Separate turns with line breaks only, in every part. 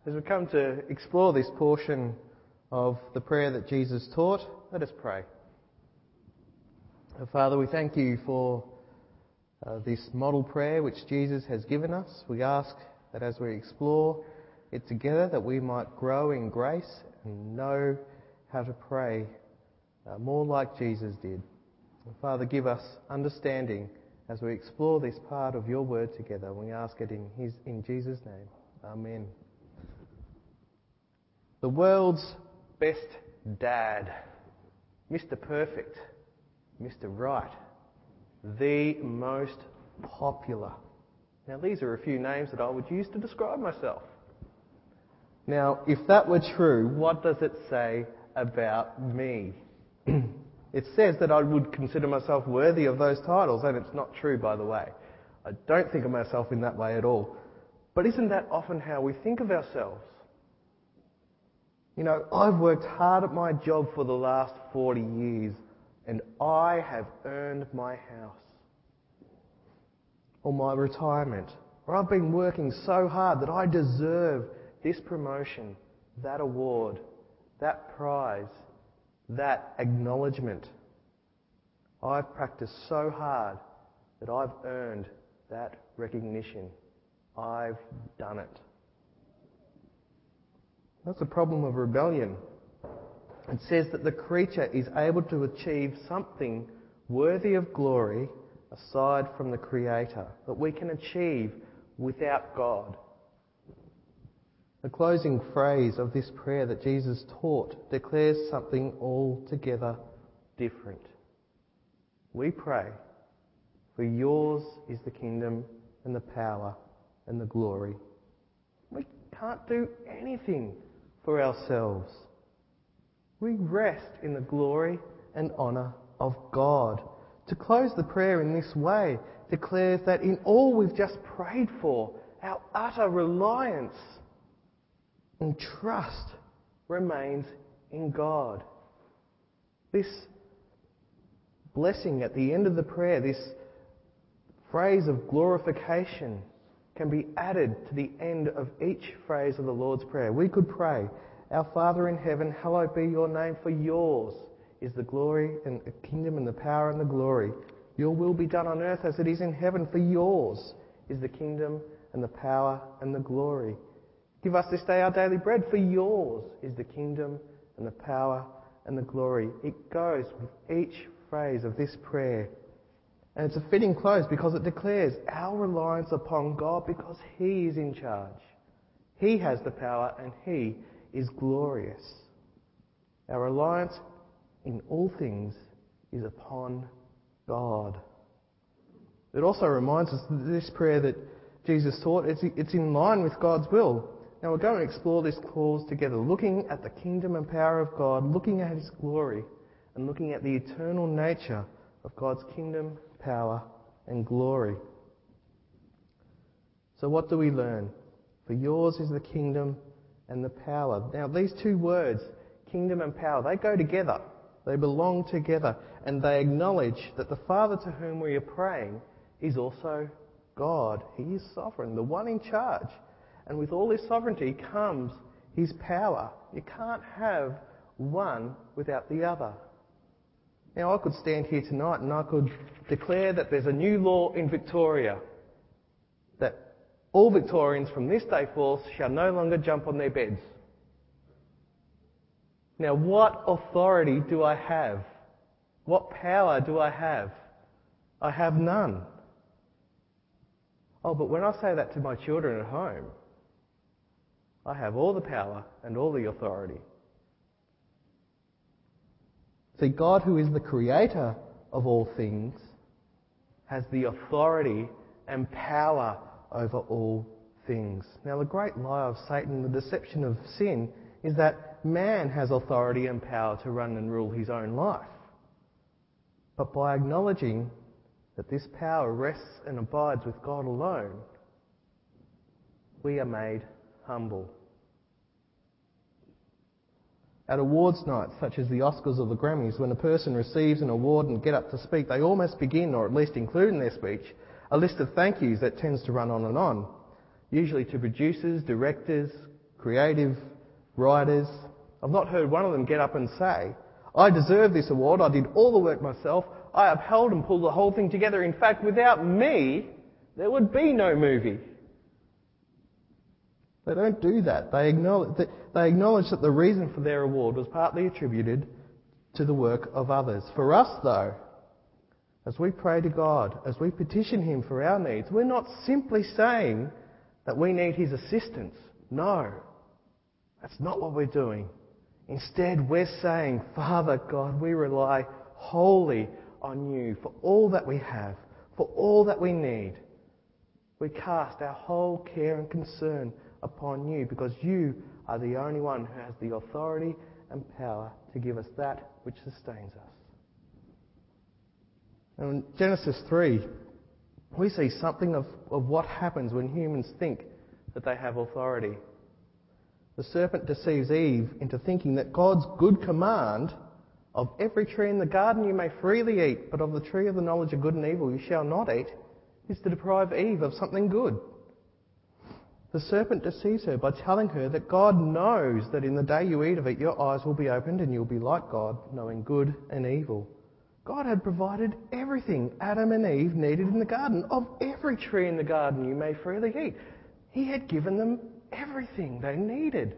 As we come to explore this portion of the prayer that Jesus taught, let us pray. Father, we thank you for this model prayer which Jesus has given us. We ask that as we explore it together, that we might grow in grace and know how to pray more like Jesus did. And Father, give us understanding as we explore this part of your word together. We ask it in Jesus' name. Amen. The world's best dad, Mr. Perfect, Mr. Right, the most popular. Now, these are a few names that I would use to describe myself. Now, if that were true, what does it say about me? It says that I would consider myself worthy of those titles, and it's not true, by the way. I don't think of myself in that way at all. But isn't that often how we think of ourselves? You know, I've worked hard at my job for the last 40 years, and I have earned my house, or my retirement, or I've been working so hard that I deserve this promotion, that award, that prize, that acknowledgement. I've practiced so hard that I've earned that recognition. I've done it. That's the problem of rebellion. It says that the creature is able to achieve something worthy of glory aside from the Creator, that we can achieve without God. The closing phrase of this prayer that Jesus taught declares something altogether different. We pray, for yours is the kingdom and the power and the glory. We can't do anything for ourselves. We rest in the glory and honour of God. To close the prayer in this way declares that in all we've just prayed for, our utter reliance and trust remains in God. This blessing at the end of the prayer, this phrase of glorification, can be added to the end of each phrase of the Lord's Prayer. We could pray, Our Father in heaven, hallowed be your name, for yours is the glory and the kingdom and the power and the glory. Your will be done on earth as it is in heaven, for yours is the kingdom and the power and the glory. Give us this day our daily bread, for yours is the kingdom and the power and the glory. It goes with each phrase of this prayer. And it's a fitting close because it declares our reliance upon God because He is in charge. He has the power and He is glorious. Our reliance in all things is upon God. It also reminds us that this prayer that Jesus taught, it's in line with God's will. Now we're going to explore this clause together, looking at the kingdom and power of God, looking at His glory, and looking at the eternal nature of God's kingdom, power and glory. So what do we learn? For yours is the kingdom and the power. Now these two words, kingdom and power, they go together. They belong together, and they acknowledge that the Father to whom we are praying is also God. He is sovereign, the one in charge. And with all His sovereignty comes His power. You can't have one without the other. Now I could stand here tonight and I could declare that there's a new law in Victoria, that all Victorians from this day forth shall no longer jump on their beds. Now what authority do I have? What power do I have? I have none. Oh, but when I say that to my children at home, I have all the power and all the authority. See, God, who is the creator of all things, has the authority and power over all things. Now, the great lie of Satan, the deception of sin, is that man has authority and power to run and rule his own life. But by acknowledging that this power rests and abides with God alone, we are made humble. At awards nights, such as the Oscars or the Grammys, when a person receives an award and get up to speak, they almost begin, or at least include in their speech, a list of thank yous that tends to run on and on, usually to producers, directors, creative writers. I've not heard one of them get up and say, I deserve this award, I did all the work myself, I upheld and pulled the whole thing together. In fact, without me, there would be no movie. They don't do that. They acknowledge that the reason for their award was partly attributed to the work of others. For us, though, as we pray to God, as we petition Him for our needs, we're not simply saying that we need His assistance. No, that's not what we're doing. Instead, we're saying, Father God, we rely wholly on You for all that we have, for all that we need. We cast our whole care and concern upon You because You are the only one who has the authority and power to give us that which sustains us. And in Genesis 3, we see something of what happens when humans think that they have authority. The serpent deceives Eve into thinking that God's good command of every tree in the garden you may freely eat, but of the tree of the knowledge of good and evil you shall not eat, is to deprive Eve of something good. The serpent deceives her by telling her that God knows that in the day you eat of it, your eyes will be opened and you'll be like God, knowing good and evil. God had provided everything Adam and Eve needed in the garden. Of every tree in the garden you may freely eat. He had given them everything they needed.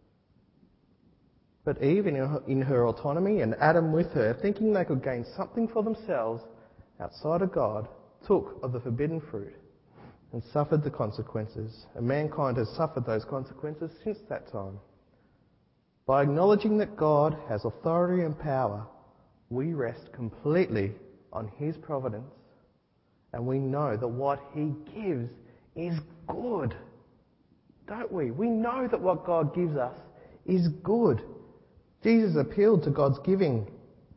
But Eve, in her autonomy, and Adam with her, thinking they could gain something for themselves outside of God, took of the forbidden fruit and suffered the consequences. And mankind has suffered those consequences since that time. By acknowledging that God has authority and power, we rest completely on His providence, and we know that what He gives is good. Don't we? We know that what God gives us is good. Jesus appealed to God's giving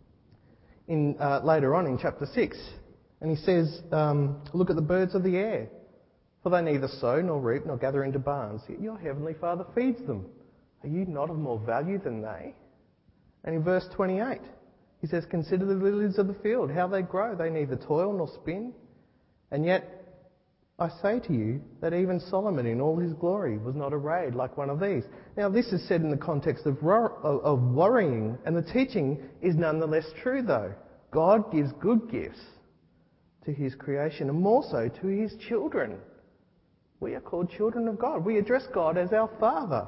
later on in chapter 6. And He says, look at the birds of the air, for they neither sow nor reap nor gather into barns, yet your heavenly Father feeds them. Are you not of more value than they? And in verse 28, He says, consider the lilies of the field, how they grow. They neither toil nor spin. And yet I say to you that even Solomon in all his glory was not arrayed like one of these. Now this is said in the context of worrying, and the teaching is nonetheless true though. God gives good gifts to His creation, and more so to His children. We are called children of God. We address God as our Father.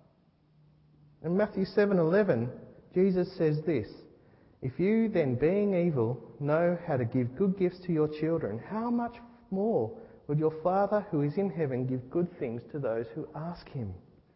In Matthew 7:11, Jesus says this, if you then, being evil, know how to give good gifts to your children, how much more would your Father who is in heaven give good things to those who ask Him?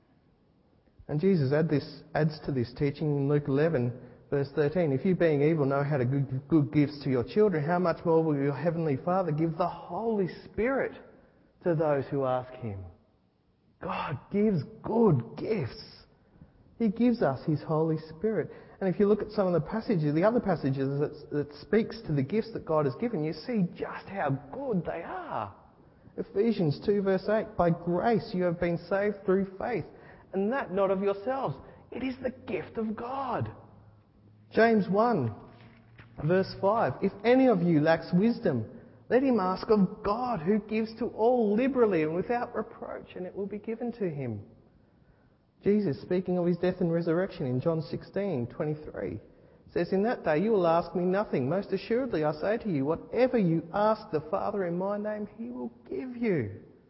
And Jesus adds to this teaching in Luke 11, verse 13. If you, being evil, know how to give good gifts to your children, how much more will your heavenly Father give the Holy Spirit to those who ask Him? God gives good gifts. He gives us His Holy Spirit. And if you look at some of the passages, the other passages that speaks to the gifts that God has given, you see just how good they are. Ephesians 2 verse 8, by grace you have been saved through faith, and that not of yourselves. It is the gift of God. James 1 verse 5, if any of you lacks wisdom, let him ask of God, who gives to all liberally and without reproach, and it will be given to him. Jesus, speaking of His death and resurrection in John 16:23, says, in that day you will ask me nothing. Most assuredly I say to you, whatever you ask the Father in my name, He will give you.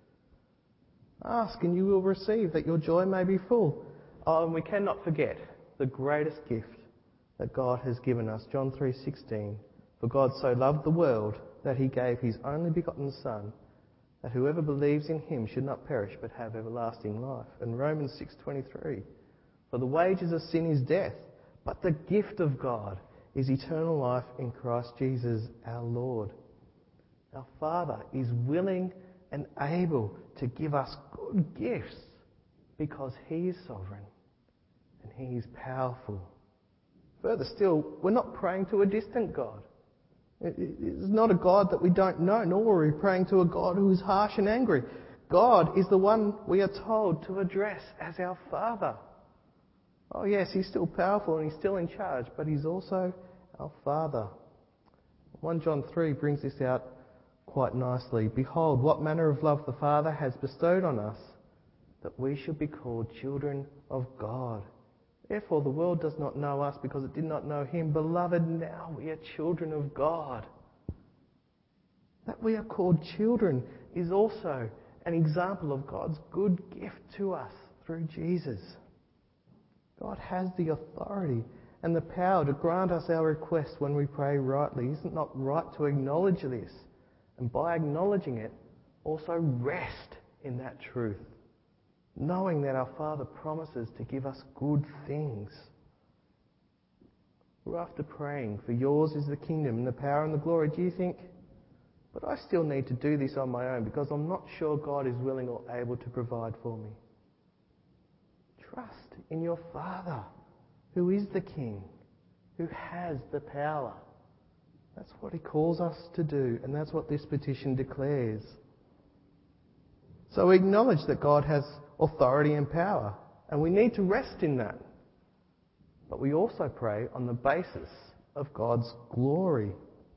Ask and you will receive, that your joy may be full. Oh, and we cannot forget the greatest gift that God has given us. John 3:16, for God so loved the world that He gave His only begotten Son, that whoever believes in Him should not perish but have everlasting life. And Romans 6:23, for the wages of sin is death, but the gift of God is eternal life in Christ Jesus our Lord. Our Father is willing and able to give us good gifts because He is sovereign and He is powerful. Further still, we're not praying to a distant God. It's not a God that we don't know, nor are we praying to a God who is harsh and angry. God is the one we are told to address as our Father. Oh yes, He's still powerful and He's still in charge, but He's also our Father. 1 John 3 brings this out quite nicely. Behold, what manner of love the Father has bestowed on us, that we should be called children of God. Therefore the world does not know us because it did not know him. Beloved, now we are children of God. That we are called children is also an example of God's good gift to us through Jesus. God has the authority and the power to grant us our requests when we pray rightly. Isn't it not right to acknowledge this? And by acknowledging it, also rest in that truth, knowing that our Father promises to give us good things. We're after praying, for yours is the kingdom and the power and the glory. Do you think, but I still need to do this on my own because I'm not sure God is willing or able to provide for me? Trust in your Father, who is the King, who has the power. That's what he calls us to do, and that's what this petition declares. So we acknowledge that God has authority and power, and we need to rest in that. But we also pray on the basis of God's glory.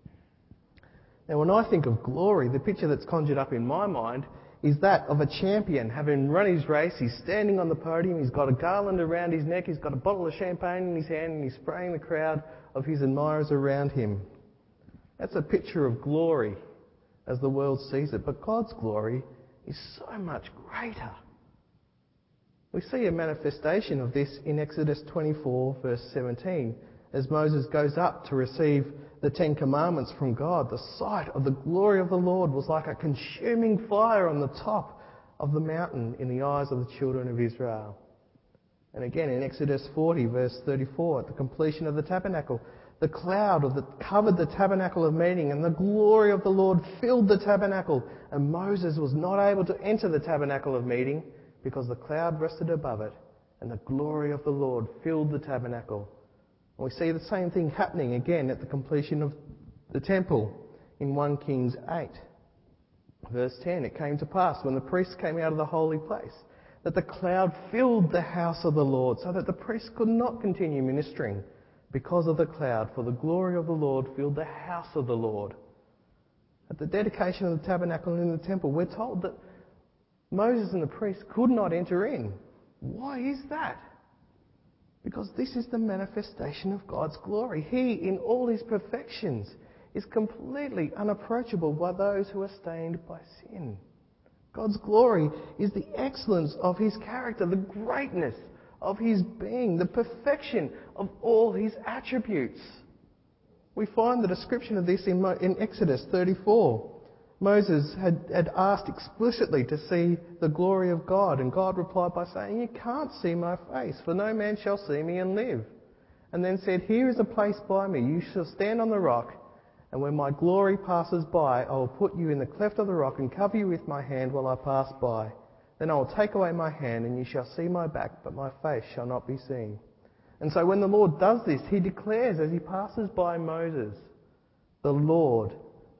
Now, when I think of glory, the picture that's conjured up in my mind is that of a champion having run his race. He's standing on the podium, he's got a garland around his neck, he's got a bottle of champagne in his hand, and he's spraying the crowd of his admirers around him. That's a picture of glory as the world sees it. But God's glory is so much greater. We see a manifestation of this in Exodus 24 verse 17 as Moses goes up to receive the Ten Commandments from God. The sight of the glory of the Lord was like a consuming fire on the top of the mountain in the eyes of the children of Israel. And again in Exodus 40 verse 34, at the completion of the tabernacle, the cloud covered the tabernacle of meeting, and the glory of the Lord filled the tabernacle, and Moses was not able to enter the tabernacle of meeting because the cloud rested above it, and the glory of the Lord filled the tabernacle. And we see the same thing happening again at the completion of the temple in 1 Kings 8. Verse 10, it came to pass when the priests came out of the holy place that the cloud filled the house of the Lord, so that the priests could not continue ministering because of the cloud, for the glory of the Lord filled the house of the Lord. At the dedication of the tabernacle and in the temple, we're told that Moses and the priests could not enter in. Why is that? Because this is the manifestation of God's glory. He, in all his perfections, is completely unapproachable by those who are stained by sin. God's glory is the excellence of his character, the greatness of his being, the perfection of all his attributes. We find the description of this in Exodus 34. Moses had asked explicitly to see the glory of God, and God replied by saying, "You can't see my face, for no man shall see me and live." And then said, "Here is a place by me. You shall stand on the rock, and when my glory passes by, I will put you in the cleft of the rock and cover you with my hand while I pass by. Then I will take away my hand, and you shall see my back, but my face shall not be seen." And so when the Lord does this, he declares as he passes by Moses, the Lord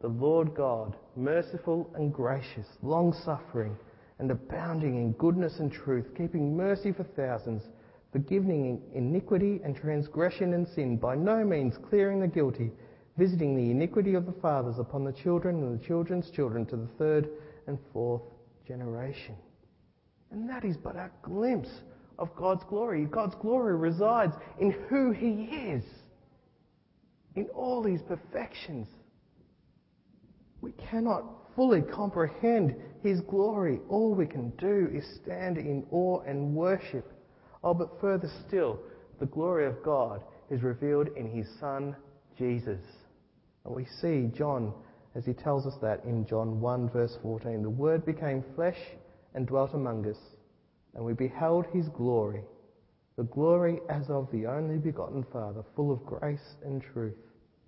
God, merciful and gracious, long-suffering and abounding in goodness and truth, keeping mercy for thousands, forgiving iniquity and transgression and sin, by no means clearing the guilty, visiting the iniquity of the fathers upon the children and the children's children to the third and fourth generation. And that is but a glimpse of God's glory. God's glory resides in who he is, in all his perfections. We cannot fully comprehend his glory. All we can do is stand in awe and worship. Oh, but further still, the glory of God is revealed in his Son, Jesus. And we see John, as he tells us that in John 1 verse 14, "The Word became flesh and dwelt among us, and we beheld his glory, the glory as of the only begotten Father, full of grace and truth."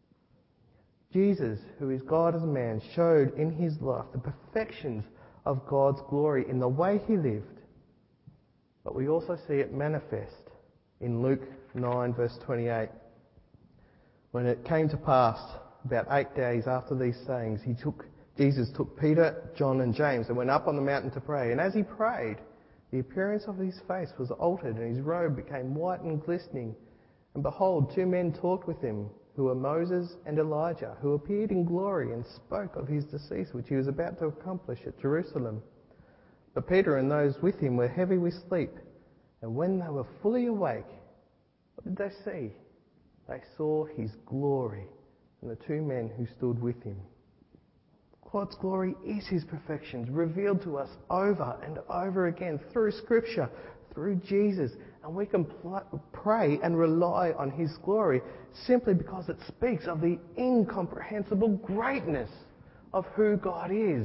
Jesus, who is God as man, showed in his life the perfections of God's glory in the way he lived. But we also see it manifest in Luke 9 verse 28. When it came to pass, about 8 days after these sayings, Jesus took Peter, John and James and went up on the mountain to pray. And as he prayed, the appearance of his face was altered, and his robe became white and glistening. And behold, 2 men talked with him, who were Moses and Elijah, who appeared in glory and spoke of his decease, which he was about to accomplish at Jerusalem. But Peter and those with him were heavy with sleep, and when they were fully awake, what did they see? They saw his glory and the two men who stood with him. God's glory is his perfections, revealed to us over and over again through Scripture, through Jesus. And we can pray and rely on his glory simply because it speaks of the incomprehensible greatness of who God is.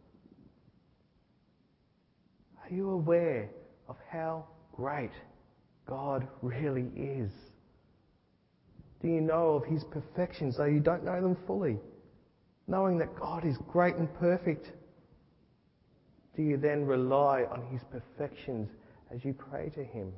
Are you aware of how great God really is? Do you know of his perfections, though you don't know them fully? Knowing that God is great and perfect, do you then rely on his perfections as you pray to him?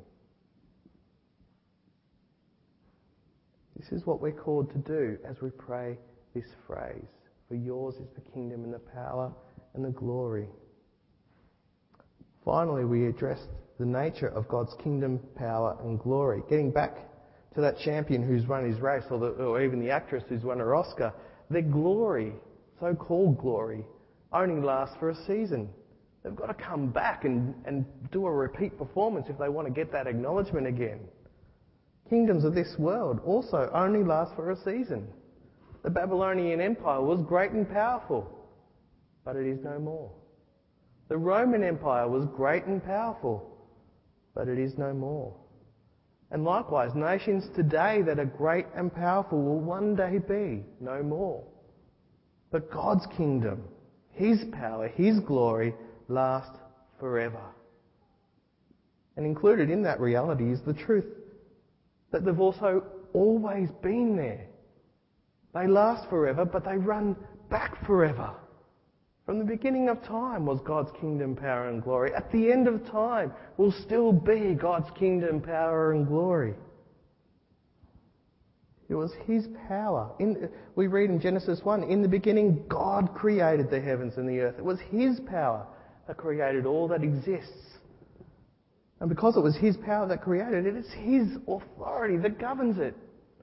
This is what we're called to do as we pray this phrase. For yours is the kingdom and the power and the glory. Finally, we addressed the nature of God's kingdom, power and glory. Getting back to that champion who's run his race, or even the actress who's won her Oscar, their glory, so-called glory, only lasts for a season. They've got to come back and do a repeat performance if they want to get that acknowledgement again. Kingdoms of this world also only last for a season. The Babylonian Empire was great and powerful, but it is no more. The Roman Empire was great and powerful, but it is no more. And likewise, nations today that are great and powerful will one day be no more. But God's kingdom, his power, his glory last forever. And included in that reality is the truth that they've also always been there. They last forever, but they run back forever. From the beginning of time was God's kingdom, power and glory. At the end of time will still be God's kingdom, power and glory. It was his power. We read in Genesis 1, in the beginning God created the heavens and the earth. It was his power that created all that exists. And because it was his power that created it, it's his authority that governs it.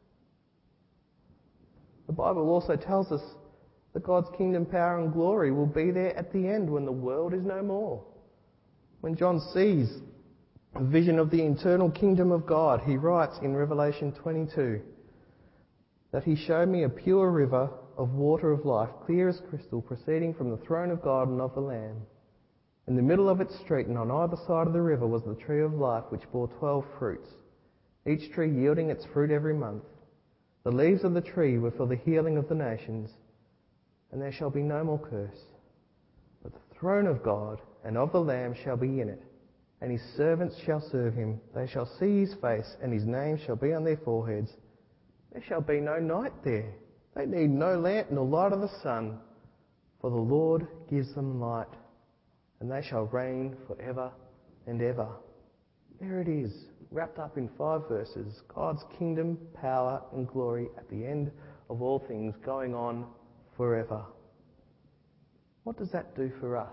The Bible also tells us that God's kingdom, power and glory will be there at the end when the world is no more. When John sees a vision of the eternal kingdom of God, he writes in Revelation 22 that he showed me a pure river of water of life, clear as crystal, proceeding from the throne of God and of the Lamb. In the middle of its street and on either side of the river was the tree of life, which bore 12 fruits, each tree yielding its fruit every month. The leaves of the tree were for the healing of the nations. And there shall be no more curse. But the throne of God and of the Lamb shall be in it, and his servants shall serve him. They shall see his face, and his name shall be on their foreheads. There shall be no night there. They need no lamp nor light of the sun, for the Lord gives them light, and they shall reign forever and ever. There it is, wrapped up in 5 verses. God's kingdom, power and glory at the end of all things, going on forever. What does that do for us?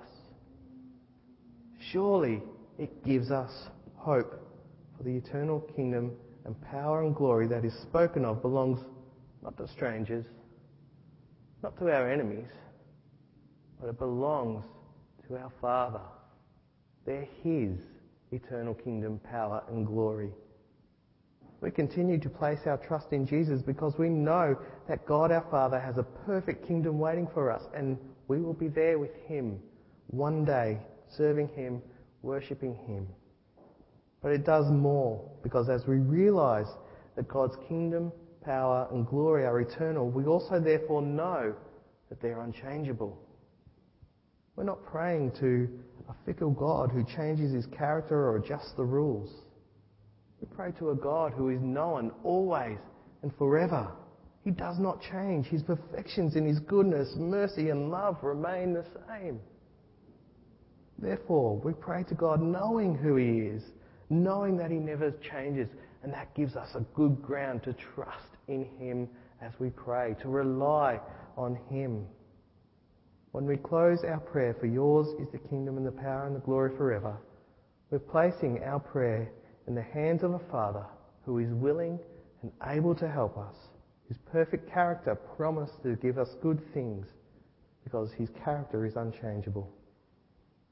Surely it gives us hope, for the eternal kingdom and power and glory that is spoken of belongs not to strangers, not to our enemies, but it belongs to our Father. They're his eternal kingdom, power and glory. We continue to place our trust in Jesus because we know that God our Father has a perfect kingdom waiting for us, and we will be there with him one day, serving him, worshipping him. But it does more, because as we realise that God's kingdom, power and glory are eternal, we also therefore know that they're unchangeable. We're not praying to a fickle God who changes his character or adjusts the rules. We pray to a God who is known always and forever. He does not change. His perfections in his goodness, mercy and love remain the same. Therefore, we pray to God knowing who he is, knowing that he never changes, and that gives us a good ground to trust in him as we pray, to rely on him. When we close our prayer, for yours is the kingdom and the power and the glory forever, we're placing our prayer in the hands of a Father who is willing and able to help us, whose perfect character promised to give us good things because his character is unchangeable.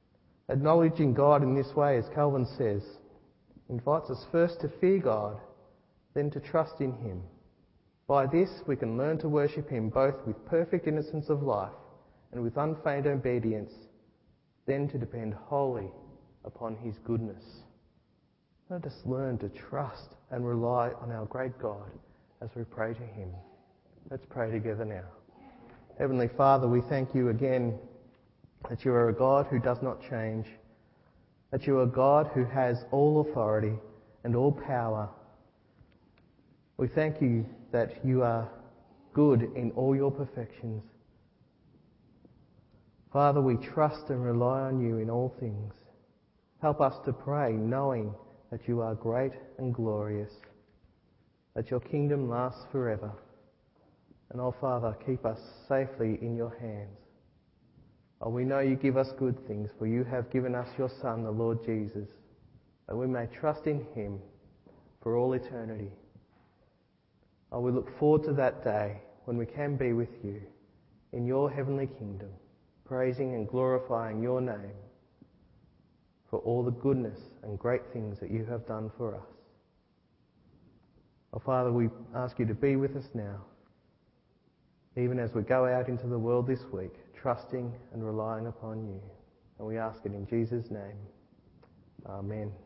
Acknowledging God in this way, as Calvin says, invites us first to fear God, then to trust in Him. By this we can learn to worship Him both with perfect innocence of life and with unfeigned obedience, then to depend wholly upon His goodness. Let us learn to trust and rely on our great God as we pray to Him. Let's pray together now. Heavenly Father, we thank You again that You are a God who does not change, that You are a God who has all authority and all power. We thank You that You are good in all Your perfections. Father, we trust and rely on You in all things. Help us to pray knowing that You are great and glorious, that Your kingdom lasts forever. And oh Father, keep us safely in Your hands. Oh, we know You give us good things, for You have given us Your Son, the Lord Jesus, that we may trust in Him for all eternity. Oh, we look forward to that day when we can be with You in Your heavenly kingdom, praising and glorifying Your name for all the goodness and great things that You have done for us. Oh, Father, we ask You to be with us now, even as we go out into the world this week, trusting and relying upon You. And we ask it in Jesus' name. Amen.